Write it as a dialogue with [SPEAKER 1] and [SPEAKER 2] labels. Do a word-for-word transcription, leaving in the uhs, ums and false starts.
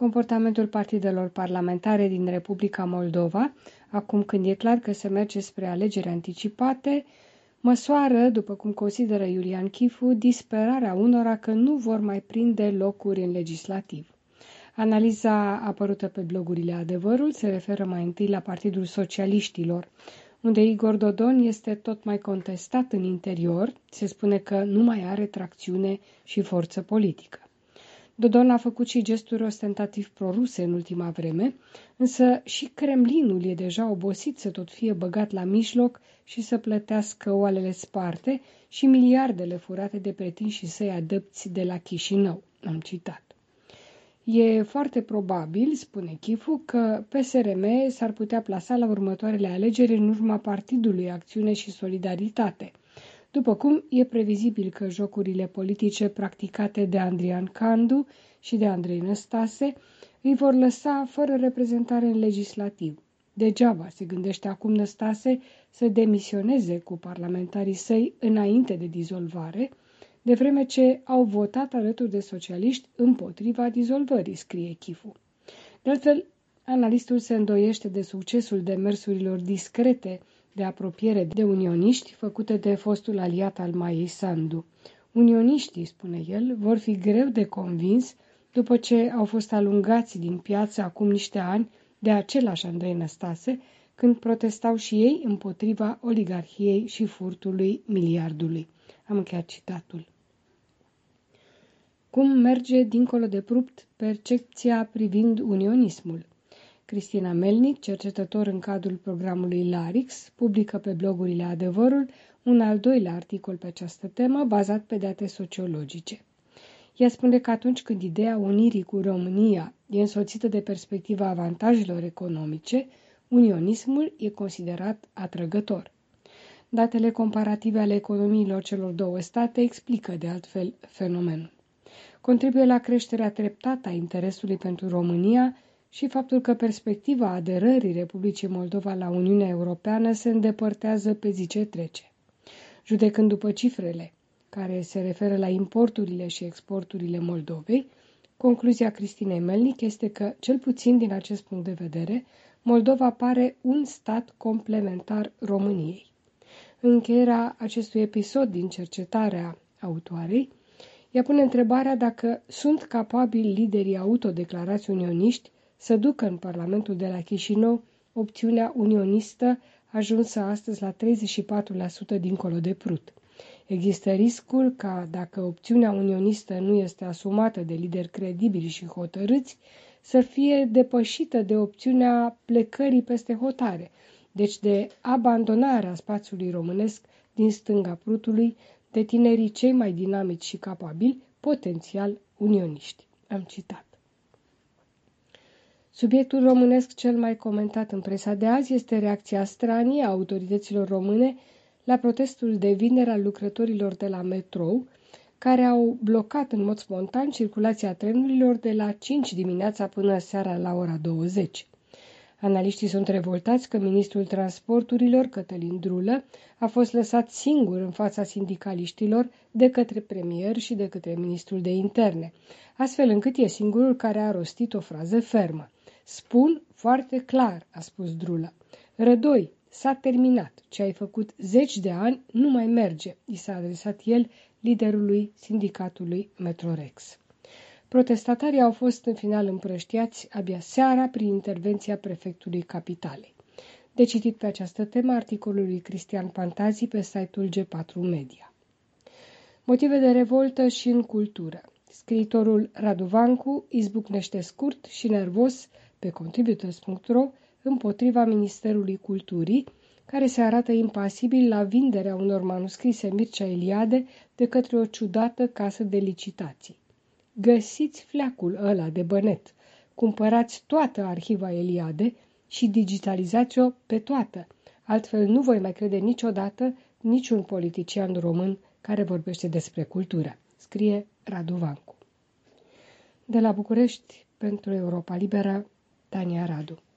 [SPEAKER 1] comportamentul partidelor parlamentare din Republica Moldova, acum când e clar că se merge spre alegeri anticipate, măsoară, după cum consideră Iulian Chifu, disperarea unora că nu vor mai prinde locuri în legislativ. Analiza apărută pe blogurile Adevărul se referă mai întâi la Partidul Socialiștilor, unde Igor Dodon este tot mai contestat în interior, se spune că nu mai are tracțiune și forță politică. Dodon a făcut și gesturi ostentativ proruse în ultima vreme, însă și Kremlinul e deja obosit să tot fie băgat la mijloc și să plătească oalele sparte și miliardele furate de pretinși săi adepți de la Chișinău, am citat. E foarte probabil, spune Chifu, că P S R M s-ar putea plasa la următoarele alegeri în urma Partidului Acțiune și Solidaritate, după cum e previzibil că jocurile politice practicate de Andrian Candu și de Andrei Năstase îi vor lăsa fără reprezentare în legislativ. Degeaba se gândește acum Năstase să demisioneze cu parlamentarii săi înainte de dizolvare, de vreme ce au votat alături de socialiști împotriva dizolvării, scrie Chifu. De altfel, analistul se îndoiește de succesul demersurilor discrete de apropiere de unioniști făcute de fostul aliat al Maiei Sandu. Unioniștii, spune el, vor fi greu de convins după ce au fost alungați din piață acum niște ani de același Andrei Năstase, când protestau și ei împotriva oligarhiei și furtului miliardului. Am încheiat citatul. Cum merge dincolo de Prupt percepția privind unionismul? Cristina Melnic, cercetător în cadrul programului Larix, publică pe blogurile Adevărul un al doilea articol pe această temă, bazat pe date sociologice. Ea spune că atunci când ideea unirii cu România e însoțită de perspectiva avantajelor economice, unionismul e considerat atrăgător. Datele comparative ale economiilor celor două state explică de altfel fenomenul. Contribuie la creșterea treptată a interesului pentru România și faptul că perspectiva aderării Republicii Moldova la Uniunea Europeană se îndepărtează pe zi ce trece. Judecând după cifrele care se referă la importurile și exporturile Moldovei, concluzia Cristinei Melnic este că, cel puțin din acest punct de vedere, Moldova pare un stat complementar României. În încheierea acestui episod din cercetarea autoarei, ea pune întrebarea dacă sunt capabili liderii autodeclarați unioniști să ducă în Parlamentul de la Chișinău opțiunea unionistă ajunsă astăzi la treizeci și patru la sută dincolo de Prut. Există riscul ca, dacă opțiunea unionistă nu este asumată de lideri credibili și hotărâți, să fie depășită de opțiunea plecării peste hotare, deci de abandonarea spațiului românesc din stânga Prutului de tinerii cei mai dinamici și capabili, potențial unioniști. Am citat. Subiectul românesc cel mai comentat în presa de azi este reacția stranie a autorităților române la protestul de vineri al lucrătorilor de la metrou, care au blocat în mod spontan circulația trenurilor de la cinci dimineața până seara la ora douăzeci. Analiștii sunt revoltați că ministrul transporturilor, Cătălin Drulă, a fost lăsat singur în fața sindicaliștilor de către premier și de către ministrul de interne, astfel încât e singurul care a rostit o frază fermă. Spun foarte clar, a spus Drulă. Rădoi, s-a terminat. Ce ai făcut zeci de ani nu mai merge, i s-a adresat el liderului sindicatului Metrorex. Protestatarii au fost în final împrăștiați abia seara prin intervenția prefectului Capitalei. De citit pe această temă articolul lui Cristian Pantazi pe site-ul G patru Media. Motive de revoltă și în cultură. Scriitorul Radu Vancu izbucnește scurt și nervos pe contributors punct ro împotriva Ministerului Culturii, care se arată impasibil la vinderea unor manuscrise Mircea Eliade de către o ciudată casă de licitații. Găsiți fleacul ăla de bănet, cumpărați toată arhiva Eliade și digitalizați-o pe toată, altfel nu voi mai crede niciodată niciun politician român care vorbește despre cultură, scrie Radu Vancu. De la București, pentru Europa Liberă, Tania Radu.